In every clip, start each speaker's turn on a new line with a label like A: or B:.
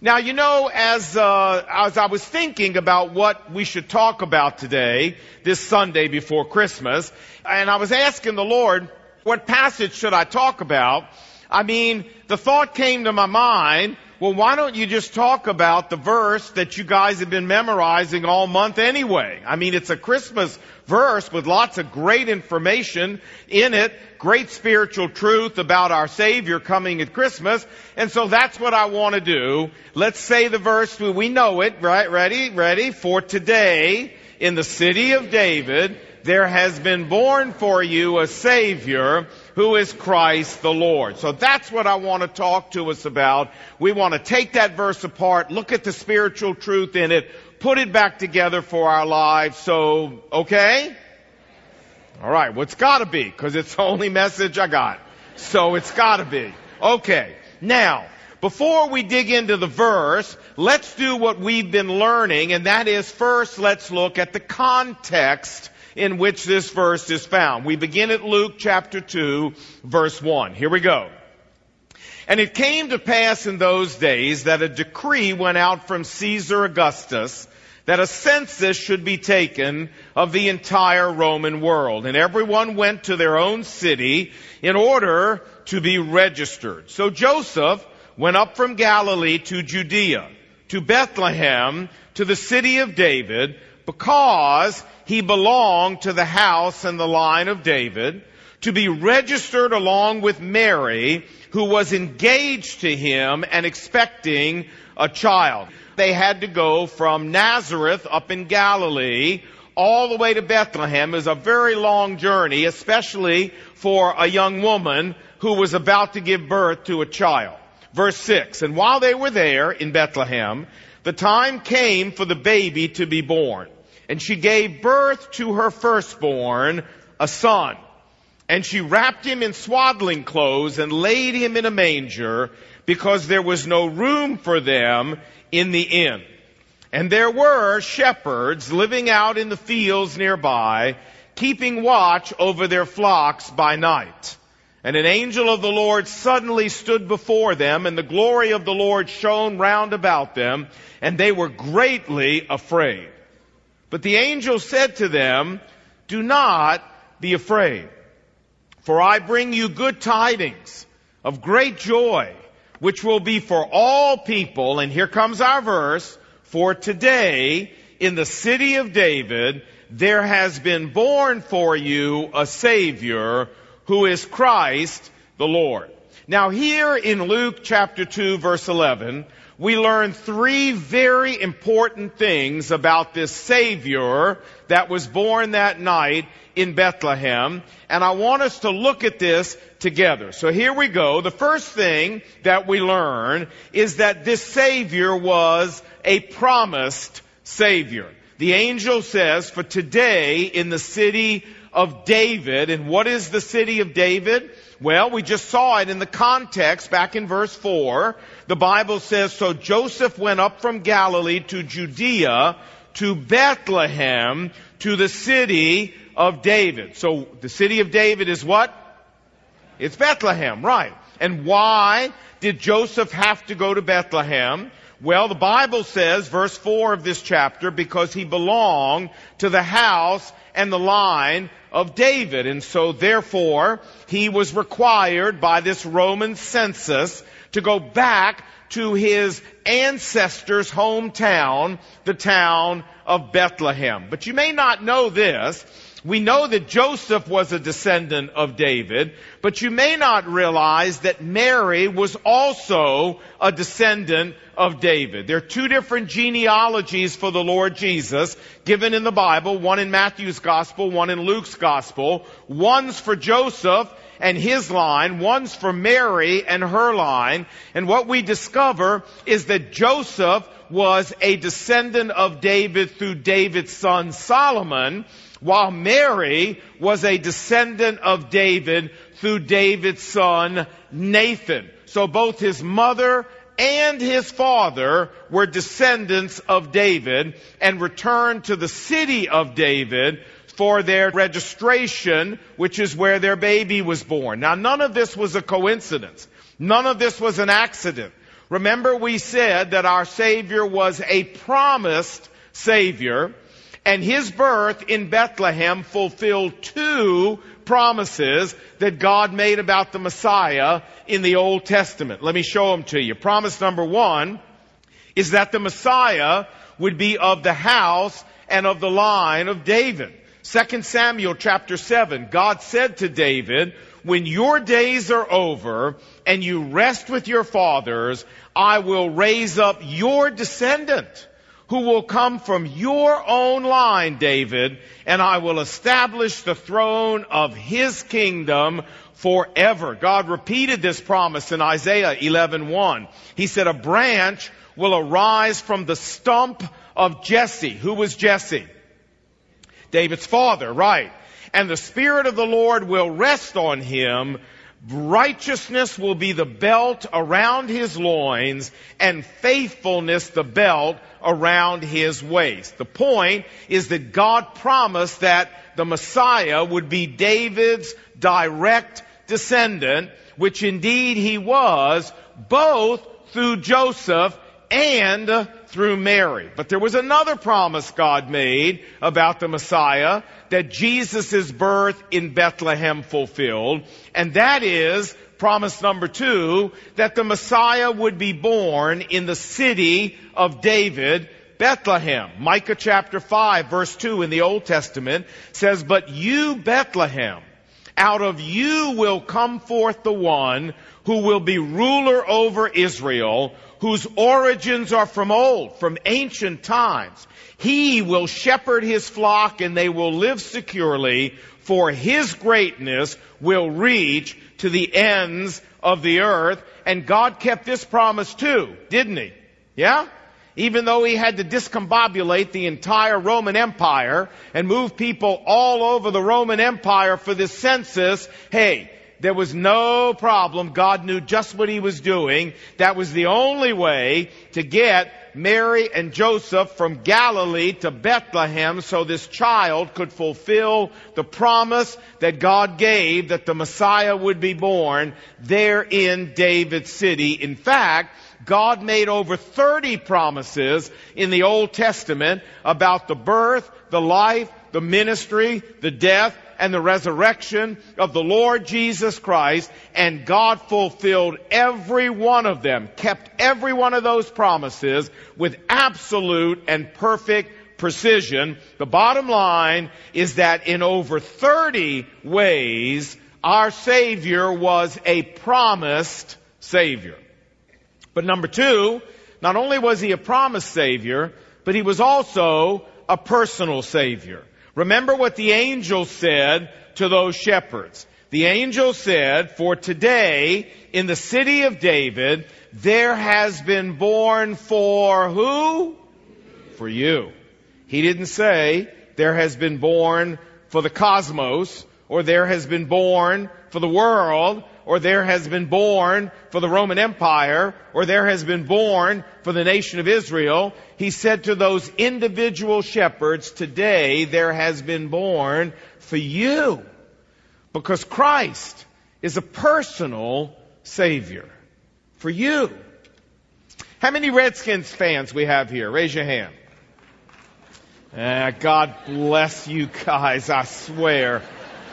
A: Now, as I was thinking about what we should talk about today, this Sunday before Christmas, and I was asking the Lord, what passage should I talk about? The thought came to my mind, well, why don't you just talk about the verse that you guys have been memorizing all month anyway? It's a Christmas verse with lots of great information in it, great spiritual truth about our Savior coming at Christmas. And so that's what I want to do. Let's say the verse, we know it, right? Ready? For today, in the city of David, there has been born for you a Savior who is Christ the Lord. So that's what I want to talk to us about. We want to take that verse apart, look at the spiritual truth in it, put it back together for our lives. So, okay? All right, well, it's got to be, because it's the only message I got. So it's got to be. Okay, now, before we dig into the verse, let's do what we've been learning, and that is first let's look at the context in which this verse is found. We begin at Luke chapter 2, verse 1. Here we go. And it came to pass in those days that a decree went out from Caesar Augustus that a census should be taken of the entire Roman world. And everyone went to their own city in order to be registered. So Joseph went up from Galilee to Judea, to Bethlehem, to the city of David, because he belonged to the house and the line of David, to be registered along with Mary, who was engaged to him and expecting a child. They had to go from Nazareth up in Galilee all the way to Bethlehem. It was a very long journey, especially for a young woman who was about to give birth to a child. Verse 6, and while they were there in Bethlehem, the time came for the baby to be born. And she gave birth to her firstborn, a son. And she wrapped him in swaddling clothes and laid him in a manger, because there was no room for them in the inn. And there were shepherds living out in the fields nearby, keeping watch over their flocks by night. And an angel of the Lord suddenly stood before them, and the glory of the Lord shone round about them, and they were greatly afraid. But the angel said to them, do not be afraid, for I bring you good tidings of great joy, which will be for all people. And here comes our verse. For today, in the city of David, there has been born for you a Savior, who is Christ the Lord. Now here in Luke chapter 2, verse 11, we learn three very important things about this Savior that was born that night in Bethlehem. And I want us to look at this together. So here we go. The first thing that we learn is that this Savior was a promised Savior. The angel says, for today in the city of David. And what is the city of David? Well, we just saw it in the context back in verse 4. The Bible says, so Joseph went up from Galilee to Judea, to Bethlehem, to the city of David. So the city of David is what? It's Bethlehem, right. And why did Joseph have to go to Bethlehem? Well, the Bible says, verse 4 of this chapter, because he belonged to the house and the line of David. And so therefore, he was required by this Roman census to go back to his ancestors' hometown, the town of Bethlehem. But you may not know this. We know that Joseph was a descendant of David, but you may not realize that Mary was also a descendant of David. There are two different genealogies for the Lord Jesus given in the Bible, one in Matthew's Gospel, one in Luke's Gospel. One's for Joseph and his line, one's for Mary and her line. And what we discover is that Joseph was a descendant of David through David's son Solomon, while Mary was a descendant of David through David's son Nathan. So both his mother and his father were descendants of David and returned to the city of David for their registration, which is where their baby was born. Now, none of this was a coincidence. None of this was an accident. Remember, we said that our Savior was a promised Savior, and His birth in Bethlehem fulfilled two promises that God made about the Messiah in the Old Testament. Let me show them to you. Promise number one is that the Messiah would be of the house and of the line of David. 2 Samuel chapter 7, God said to David, when your days are over and you rest with your fathers, I will raise up your descendant who will come from your own line, David, and I will establish the throne of his kingdom forever. God repeated this promise in Isaiah 11:1. He said, a branch will arise from the stump of Jesse. Who was Jesse? David's father, right. And the Spirit of the Lord will rest on him. Righteousness will be the belt around his loins, and faithfulness the belt around his waist. The point is that God promised that the Messiah would be David's direct descendant, which indeed he was, both through Joseph and through Mary. But there was another promise God made about the Messiah that Jesus' birth in Bethlehem fulfilled, and that is promise number two, that the Messiah would be born in the city of David, Bethlehem. Micah chapter 5 verse 2 in the Old Testament says, but you, Bethlehem, out of you will come forth the one who will be ruler over Israel, whose origins are from old, from ancient times. He will shepherd his flock and they will live securely, for his greatness will reach to the ends of the earth. And God kept this promise too, didn't he? Yeah? Even though he had to discombobulate the entire Roman Empire and move people all over the Roman Empire for this census, hey, there was no problem. God knew just what he was doing. That was the only way to get Mary and Joseph from Galilee to Bethlehem so this child could fulfill the promise that God gave that the Messiah would be born there in David's city. In fact, God made over 30 promises in the Old Testament about the birth, the life, the ministry, the death, and the resurrection of the Lord Jesus Christ, and God fulfilled every one of them, kept every one of those promises with absolute and perfect precision. The bottom line is that in over 30 ways, our Savior was a promised Savior. But number two, not only was he a promised Savior, but he was also a personal Savior. Remember what the angel said to those shepherds. The angel said, for today in the city of David, there has been born for who? For you. He didn't say there has been born for the cosmos, or there has been born for the world, or there has been born for the Roman Empire, or there has been born for the nation of Israel. He said to those individual shepherds, today there has been born for you. Because Christ is a personal Savior. For you. How many Redskins fans we have here? Raise your hand. God bless you guys, I swear.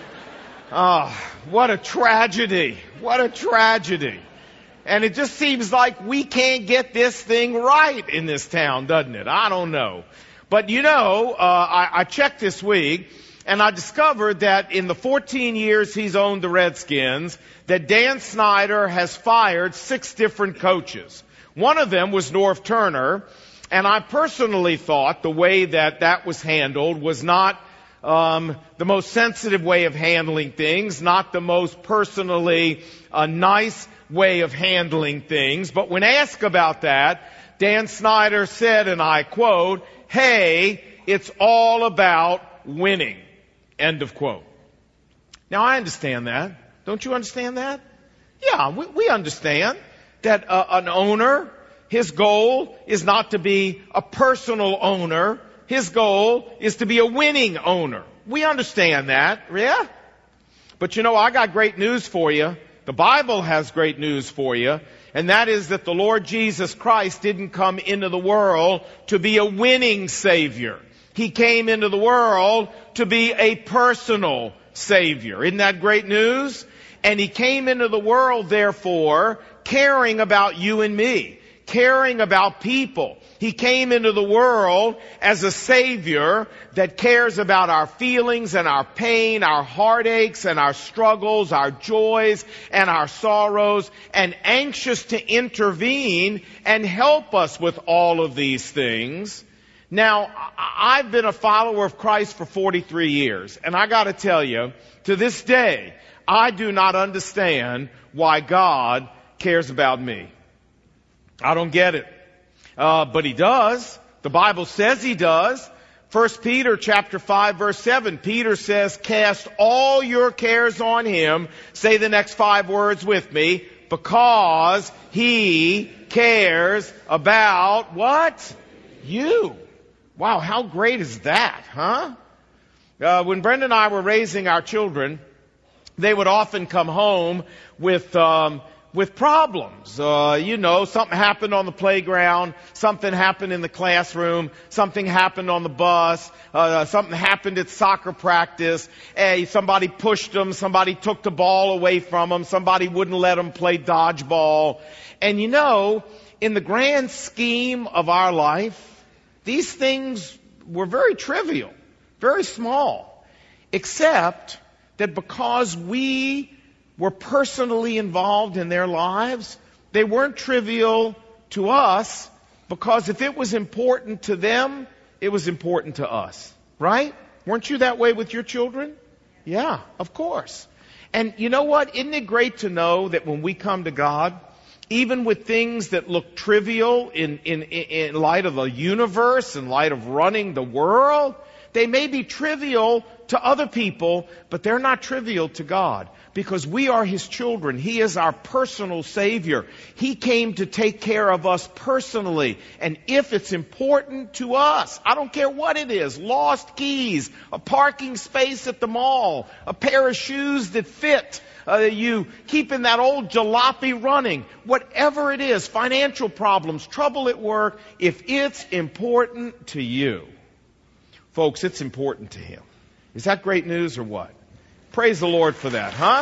A: What a tragedy. What a tragedy. And it just seems like we can't get this thing right in this town, doesn't it? I don't know. But you know, I checked this week, and I discovered that in the 14 years he's owned the Redskins, that Dan Snyder has fired 6 different coaches. One of them was Norv Turner, and I personally thought the way that was handled was not the most sensitive way of handling things, not the most personally nice way of handling things. But when asked about that, Dan Snyder said, and I quote, hey, it's all about winning. End of quote. Now I understand that. Don't you understand that? Yeah, we understand that an owner, his goal is not to be a personal owner. His goal is to be a winning owner. We understand that, yeah? But you know, I got great news for you. The Bible has great news for you, and that is that the Lord Jesus Christ didn't come into the world to be a winning Savior. He came into the world to be a personal Savior. Isn't that great news? And He came into the world, therefore, caring about you and me, caring about people. He came into the world as a Savior that cares about our feelings and our pain, our heartaches and our struggles, our joys and our sorrows, and anxious to intervene and help us with all of these things. Now, I've been a follower of Christ for 43 years, and I got to tell you, to this day, I do not understand why God cares about me. I don't get it. But He does. The Bible says He does. 1 Peter chapter 5 verse 7, Peter says, cast all your cares on Him. Say the next 5 words with me. Because He cares about what? You. Wow, how great is that, huh? When Brenda and I were raising our children, they would often come home with problems. Something happened on the playground, something happened in the classroom, something happened on the bus, something happened at soccer practice. Somebody pushed them, somebody took the ball away from them, somebody wouldn't let them play dodgeball. And in the grand scheme of our life, these things were very trivial, very small, except that because we were personally involved in their lives, they weren't trivial to us, because if it was important to them, it was important to us. Right? Weren't you that way with your children? Yeah, of course. And you know what? Isn't it great to know that when we come to God, even with things that look trivial in light of the universe, in light of running the world, they may be trivial to other people, but they're not trivial to God, because we are His children. He is our personal Savior. He came to take care of us personally. And if it's important to us, I don't care what it is, lost keys, a parking space at the mall, a pair of shoes that fit, you keeping that old jalopy running, whatever it is, financial problems, trouble at work, if it's important to you, folks, it's important to Him. Is that great news or what? Praise the Lord for that, huh?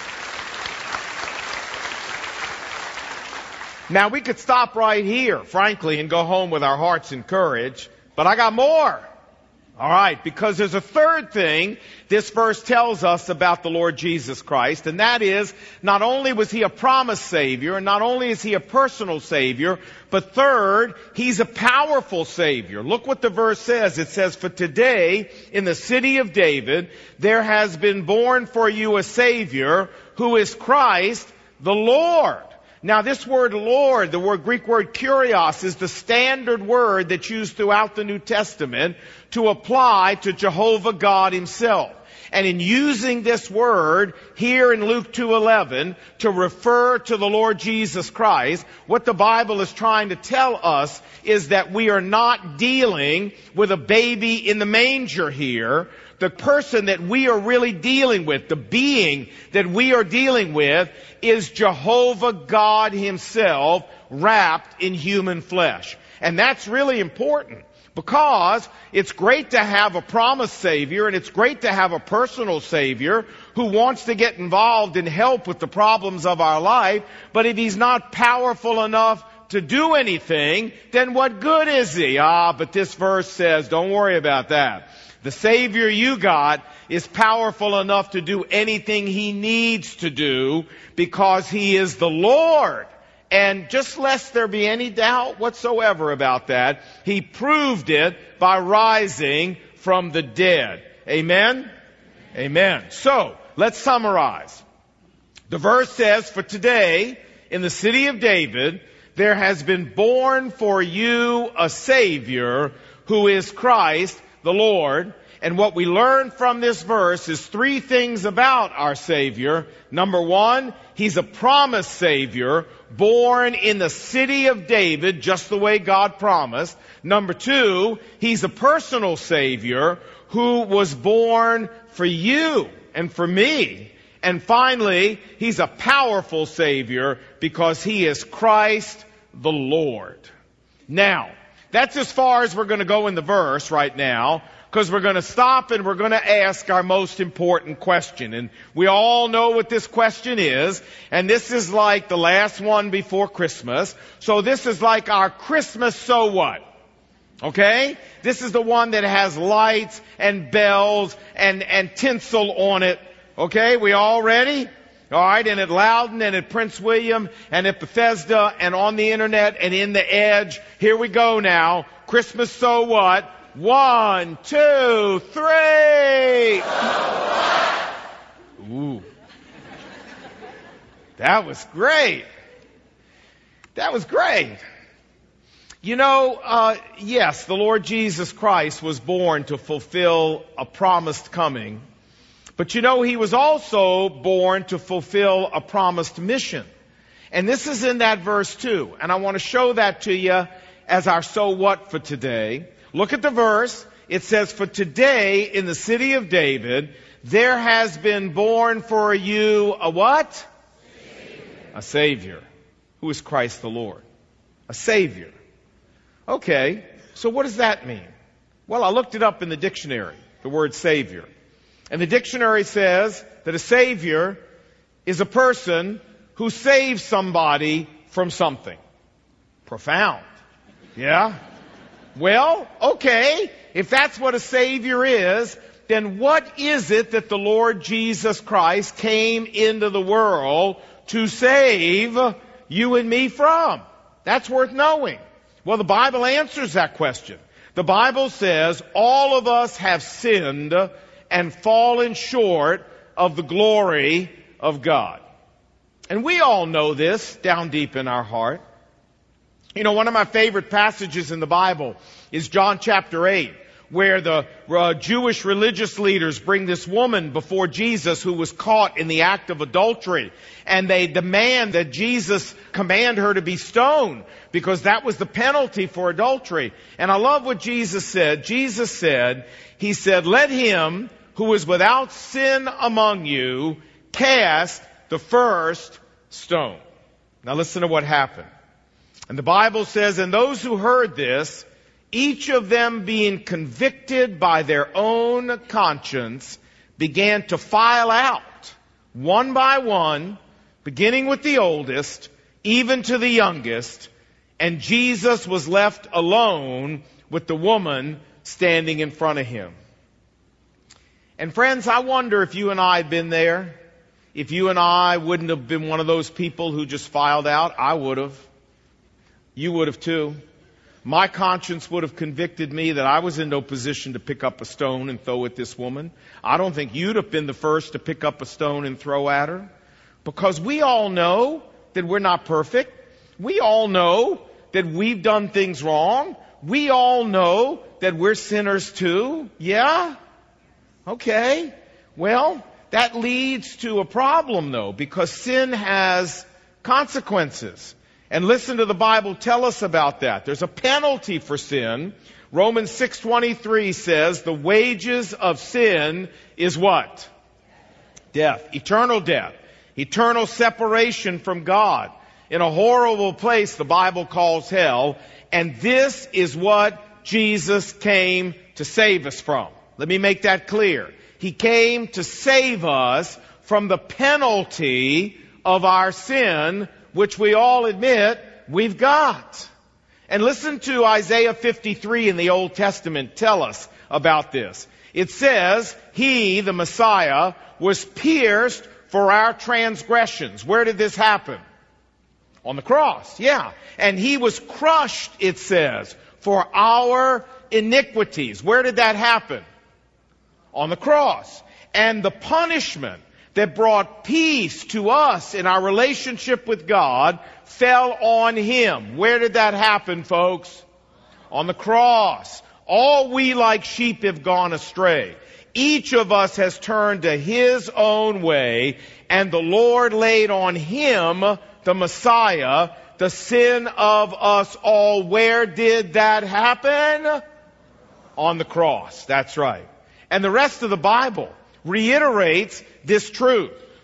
A: Now, we could stop right here, frankly, and go home with our hearts encouraged, but I got more. All right, because there's a third thing this verse tells us about the Lord Jesus Christ, and that is, not only was He a promised Savior, and not only is He a personal Savior, but third, He's a powerful Savior. Look what the verse says. It says, for today, in the city of David, there has been born for you a Savior, who is Christ the Lord. Now, this word Lord, the Greek word kurios, is the standard word that's used throughout the New Testament to apply to Jehovah God Himself. And in using this word here in Luke 2:11 to refer to the Lord Jesus Christ, what the Bible is trying to tell us is that we are not dealing with a baby in the manger here. The person that we are really dealing with, the being that we are dealing with, is Jehovah God Himself wrapped in human flesh. And that's really important, because it's great to have a promised Savior, and it's great to have a personal Savior who wants to get involved and help with the problems of our life. But if He's not powerful enough to do anything, then what good is He? But this verse says, don't worry about that. The Savior you got is powerful enough to do anything He needs to do, because He is the Lord. And just lest there be any doubt whatsoever about that, He proved it by rising from the dead. Amen? Amen. So, let's summarize. The verse says, for today, in the city of David, there has been born for you a Savior, who is Christ the Lord. And what we learn from this verse is 3 things about our Savior. Number 1, He's a promised Savior, born in the city of David, just the way God promised. Number 2, He's a personal Savior who was born for you and for me. And finally, He's a powerful Savior because He is Christ the Lord. Now, that's as far as we're going to go in the verse right now, because we're going to stop and we're going to ask our most important question. And we all know what this question is, and this is like the last one before Christmas. So this is like our Christmas so what? Okay? This is the one that has lights and bells and tinsel on it. Okay? We all ready? All right, and at Loudon and at Prince William and at Bethesda and on the internet and in the Edge. Here we go now. Christmas so what? 1, 2, 3. Ooh. That was great. That was great. You know, yes, the Lord Jesus Christ was born to fulfill a promised coming. But you know, He was also born to fulfill a promised mission. And this is in that verse too. And I want to show that to you as our so what for today. Look at the verse. It says, for today in the city of David, there has been born for you a what? Savior. A Savior. Who is Christ the Lord? A Savior. Okay, so what does that mean? Well, I looked it up in the dictionary, the word Savior. And the dictionary says that a Savior is a person who saves somebody from something. Profound. Yeah? Well, okay, if that's what a Savior is, then what is it that the Lord Jesus Christ came into the world to save you and me from? That's worth knowing. Well, the Bible answers that question. The Bible says all of us have sinned and fallen short of the glory of God. And we all know this down deep in our heart. You know, one of my favorite passages in the Bible is John chapter 8, where the Jewish religious leaders bring this woman before Jesus who was caught in the act of adultery. And they demand that Jesus command her to be stoned because that was the penalty for adultery. And I love what Jesus said. Jesus said, He said, let him who is without sin among you cast the first stone. Now listen to what happened. And the Bible says, and those who heard this, each of them being convicted by their own conscience, began to file out, one by one, beginning with the oldest, even to the youngest, and Jesus was left alone with the woman standing in front of Him. And friends, I wonder if you and I had been there, if you and I wouldn't have been one of those people who just filed out. I would have. You would have too. My conscience would have convicted me that I was in no position to pick up a stone and throw at this woman. I don't think you'd have been the first to pick up a stone and throw at her. Because we all know that we're not perfect. We all know that we've done things wrong. We all know that we're sinners too. Yeah? Okay. Well, that leads to a problem though, because sin has consequences. And listen to the Bible tell us about that. There's a penalty for sin. Romans 6:23 says the wages of sin is what? Death. Eternal death. Eternal separation from God. In a horrible place the Bible calls hell. And this is what Jesus came to save us from. Let me make that clear. He came to save us from the penalty of our sin, which we all admit we've got. And listen to Isaiah 53 in the Old Testament tell us about this. It says, He, the Messiah, was pierced for our transgressions. Where did this happen? On the cross, yeah. And He was crushed, it says, for our iniquities. Where did that happen? On the cross. And the punishment that brought peace to us in our relationship with God fell on Him. Where did that happen, folks? On the cross. All we like sheep have gone astray. Each of us has turned to his own way, and the Lord laid on Him, the Messiah, the sin of us all. Where did that happen? On the cross. That's right. And the rest of the Bible reiterates this truth.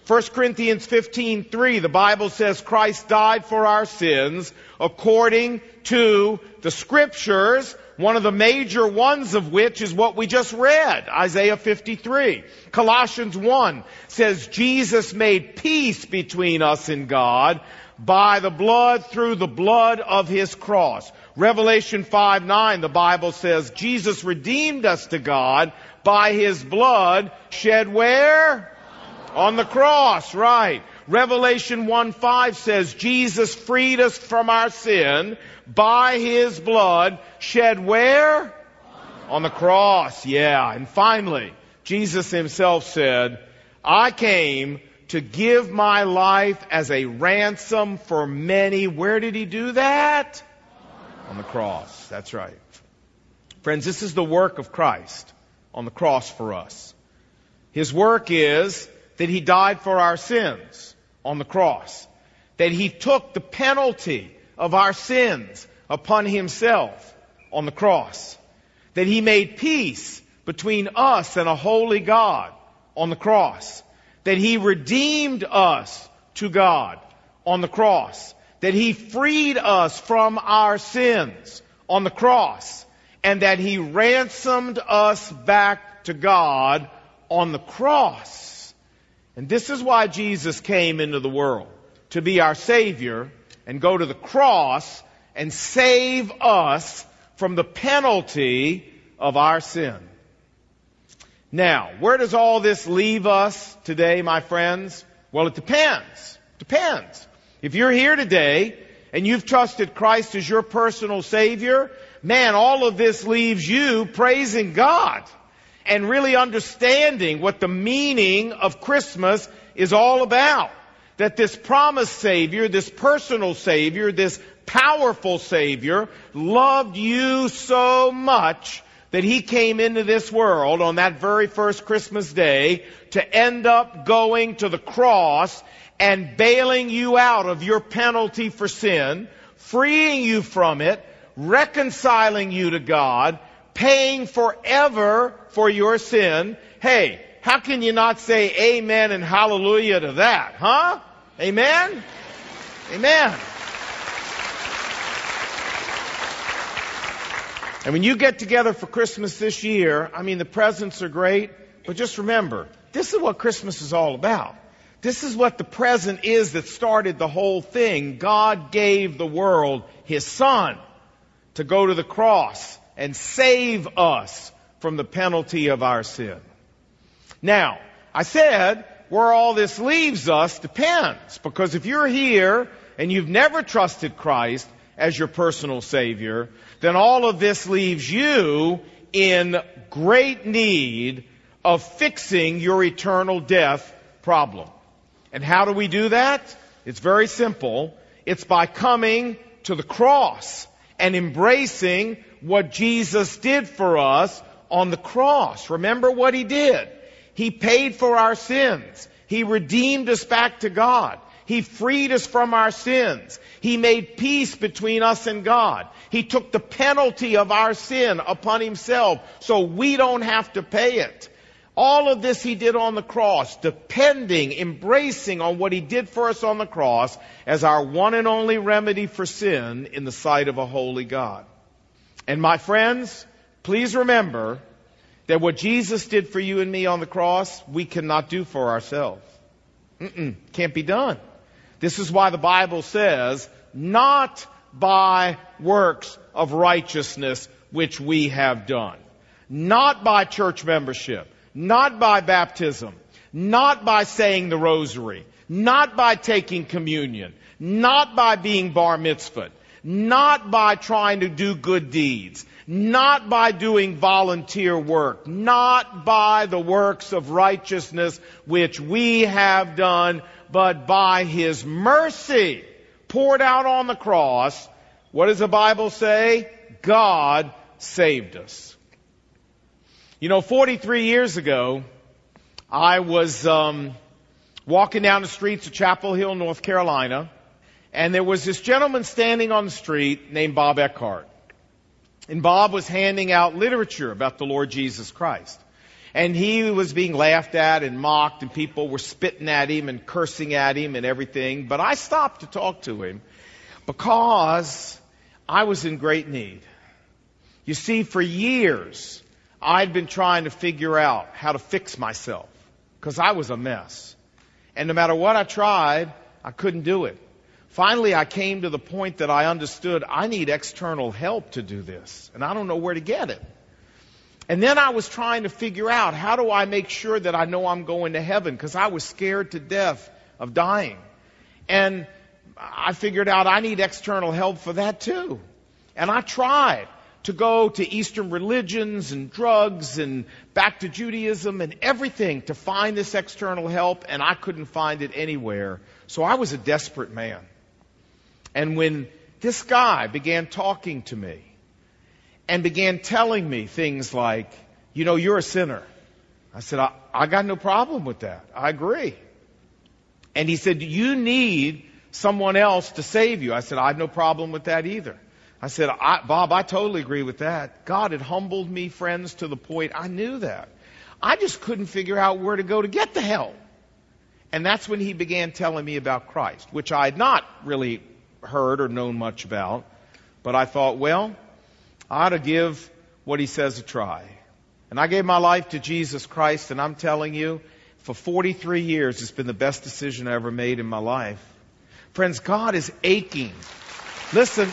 A: 1 Corinthians 15:3, the Bible says Christ died for our sins according to the Scriptures, one of the major ones of which is what we just read, Isaiah 53. Colossians 1 says Jesus made peace between us and God by the blood, through the blood of His cross. Revelation 5:9, the Bible says Jesus redeemed us to God by His blood shed where? On the cross, right. Revelation 1:5 says Jesus freed us from our sin by His blood shed where? On the cross, yeah. And finally, Jesus Himself said, I came to give my life as a ransom for many. Where did He do that? On the cross. That's right. Friends, this is the work of Christ on the cross for us. His work is that He died for our sins on the cross. That He took the penalty of our sins upon Himself on the cross. That He made peace between us and a holy God on the cross. That He redeemed us to God on the cross. That He freed us from our sins on the cross. And that He ransomed us back to God on the cross. And this is why Jesus came into the world, to be our Savior and go to the cross and save us from the penalty of our sin. Now, where does all this leave us today, my friends? Well, it depends. Depends. If you're here today and you've trusted Christ as your personal Savior, man, all of this leaves you praising God and really understanding what the meaning of Christmas is all about. That this promised Savior, this personal Savior, this powerful Savior loved you so much that He came into this world on that very first Christmas day to end up going to the cross and bailing you out of your penalty for sin, freeing you from it, reconciling you to God, paying forever for your sin. Hey, how can you not say amen and hallelujah to that, huh? Amen? Amen. And when you get together for Christmas this year, I mean, the presents are great, but just remember, this is what Christmas is all about. This is what the present is that started the whole thing. God gave the world His Son to go to the cross and save us from the penalty of our sin. Now, I said where all this leaves us depends, because if you're here and you've never trusted Christ as your personal Savior, then all of this leaves you in great need of fixing your eternal death problem. And how do we do that? It's very simple. It's by coming to the cross and embracing what Jesus did for us on the cross. Remember what He did. He paid for our sins. He redeemed us back to God. He freed us from our sins. He made peace between us and God. He took the penalty of our sin upon Himself so we don't have to pay it. All of this He did on the cross, depending, embracing on what He did for us on the cross as our one and only remedy for sin in the sight of a holy God. And my friends, please remember that what Jesus did for you and me on the cross, we cannot do for ourselves. Can't be done. This is why the Bible says, not by works of righteousness which we have done. Not by church membership. Not by baptism. Not by saying the rosary. Not by taking communion. Not by being bar mitzvahed. Not by trying to do good deeds. Not by doing volunteer work. Not by the works of righteousness which we have done, but by His mercy poured out on the cross. What does the Bible say? God saved us. You know, 43 years ago, I was walking down the streets of Chapel Hill, North Carolina, and there was this gentleman standing on the street named Bob Eckhart. And Bob was handing out literature about the Lord Jesus Christ. And he was being laughed at and mocked, and people were spitting at him and cursing at him and everything. But I stopped to talk to him because I was in great need. You see, for years, I'd been trying to figure out how to fix myself because I was a mess. And no matter what I tried, I couldn't do it. Finally, I came to the point that I understood I need external help to do this, and I don't know where to get it. And then I was trying to figure out, how do I make sure that I know I'm going to heaven? Because I was scared to death of dying. And I figured out I need external help for that too. And I tried to go to Eastern religions and drugs and back to Judaism and everything to find this external help, and I couldn't find it anywhere. So I was a desperate man. And when this guy began talking to me and began telling me things like, you're a sinner. I said, I got no problem with that. I agree. And he said, you need someone else to save you. I said, I have no problem with that either. I said, Bob, I totally agree with that. God had humbled me, friends, to the point I knew that. I just couldn't figure out where to go to get the help. And that's when he began telling me about Christ, which I had not really heard or known much about. But I thought, well, I ought to give what he says a try. And I gave my life to Jesus Christ, and I'm telling you, for 43 years, it's been the best decision I ever made in my life. Friends, God is aching. Listen.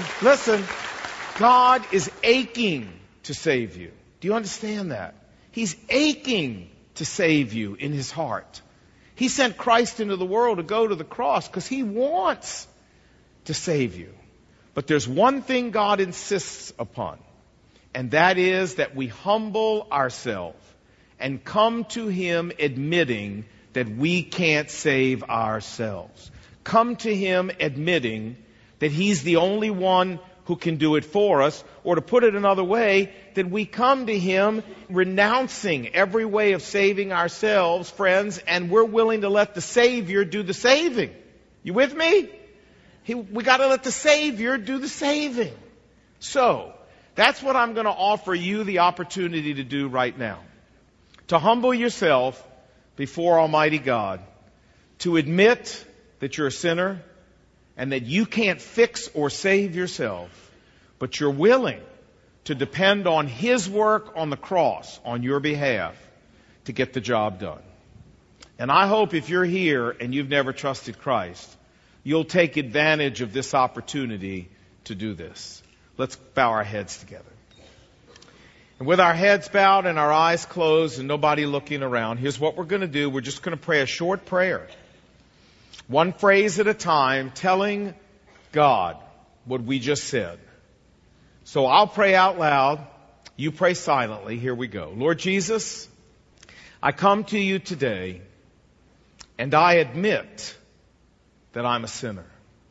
A: God is aching to save you. Do you understand that? He's aching to save you in his heart. He sent Christ into the world to go to the cross because he wants to save you. But there's one thing God insists upon, and that is that we humble ourselves and come to him admitting that we can't save ourselves. Come to him admitting that he's the only one who can do it for us, or to put it another way, that we come to him renouncing every way of saving ourselves, friends, and we're willing to let the Savior do the saving. You with me? We got to let the Savior do the saving. So, that's what I'm going to offer you the opportunity to do right now. To humble yourself before Almighty God, to admit that you're a sinner, and that you can't fix or save yourself, but you're willing to depend on his work on the cross on your behalf to get the job done. And I hope if you're here and you've never trusted Christ, you'll take advantage of this opportunity to do this. Let's bow our heads together. And with our heads bowed and our eyes closed and nobody looking around, here's what we're going to do. We're just going to pray a short prayer. One phrase at a time, telling God what we just said. So I'll pray out loud. You pray silently. Here we go. Lord Jesus, I come to you today, and I admit that I'm a sinner.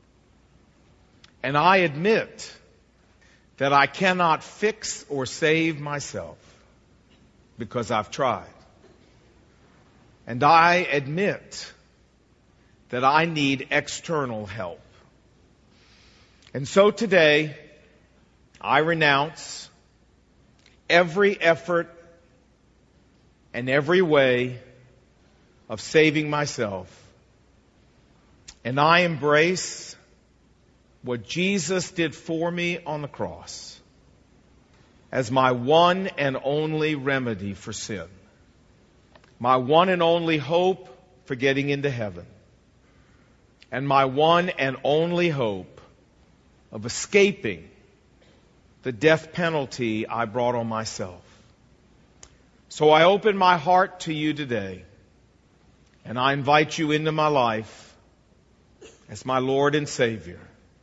A: And I admit that I cannot fix or save myself because I've tried. And I admit that I need external help. And so today, I renounce every effort and every way of saving myself. And I embrace what Jesus did for me on the cross as my one and only remedy for sin. My one and only hope for getting into heaven. And my one and only hope of escaping the death penalty I brought on myself. So I open my heart to you today, and I invite you into my life as my Lord and Savior.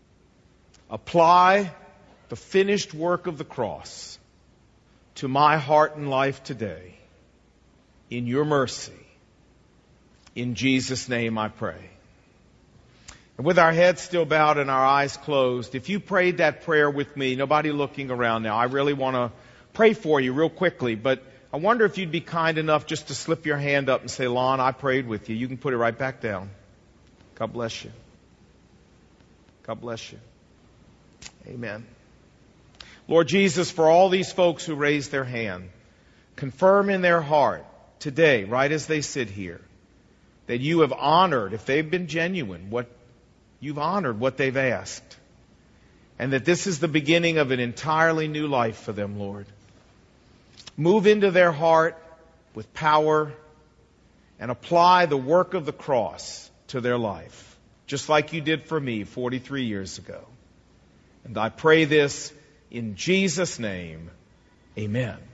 A: Apply the finished work of the cross to my heart and life today. In your mercy. In Jesus' name I pray. And with our heads still bowed and our eyes closed, if you prayed that prayer with me, nobody looking around now, I really want to pray for you real quickly, but I wonder if you'd be kind enough just to slip your hand up and say, Lon, I prayed with you. You can put it right back down. God bless you. God bless you. Amen. Lord Jesus, for all these folks who raised their hand, confirm in their heart today, right as they sit here, that you have honored, if they've been genuine, you've honored what they've asked. And that this is the beginning of an entirely new life for them, Lord. Move into their heart with power and apply the work of the cross to their life, just like you did for me 43 years ago. And I pray this in Jesus' name. Amen.